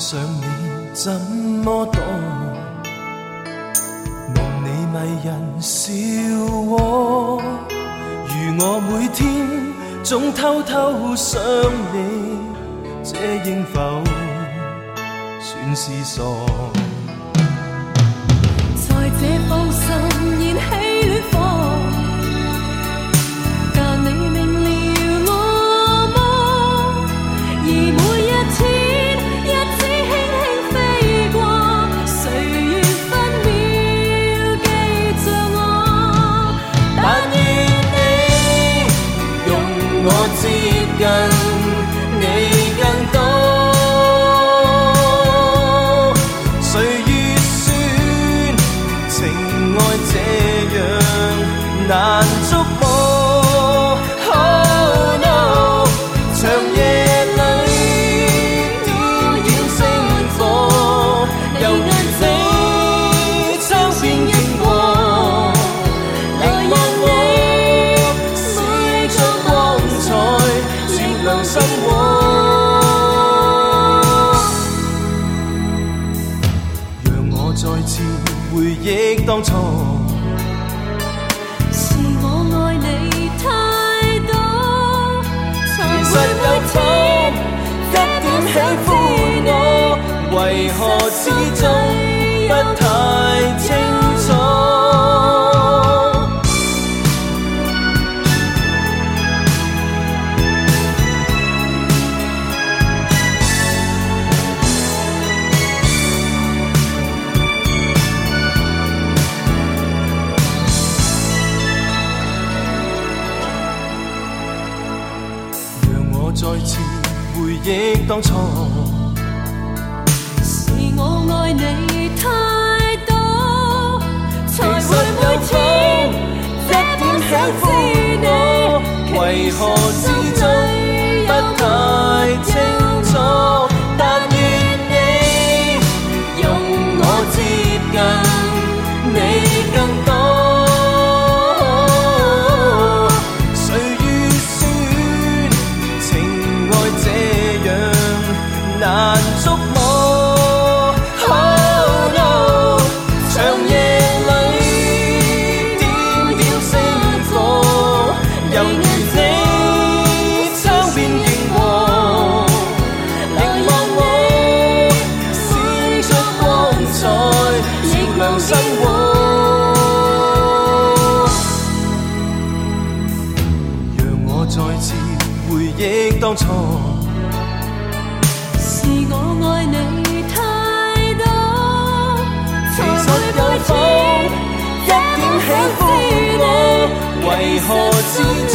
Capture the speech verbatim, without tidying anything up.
上你怎麼躲？望你迷人笑窩，如我每天總偷偷想你，這應否算是傻？ 在這放心燃起戀火，但你明了我麼？而每一天日子輕輕飛過，歲月分秒記着我， 但願你用我接近你更多。難觸摸 Oh no 長夜裏點燃星火，猶如你窗邊月光，凝望我閃出光彩，照亮生活，讓我再次回憶當初。實有痛，一點喜歡我，為何始終不太清楚？再次回憶當初， 是我愛你太多，才會每天一點喜歡你， 為何始終不太清楚？但願你用我接近你更多。難觸摸 Oh no 長夜裏點燃星火，猶如你窗邊螢火，凝望我閃出光彩，照亮生活，讓我再次回憶當初。 是我愛你太多， 其實有風一點喜歡我，為何始終